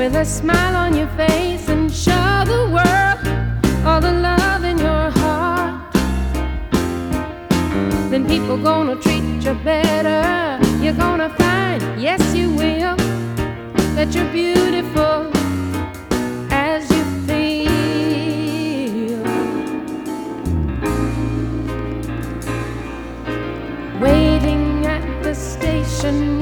with a smile on your face and show the world all the love in your heart, then people gonna treat you better. You're gonna find, yes you will, that you're beautiful as you feel. Waiting at the station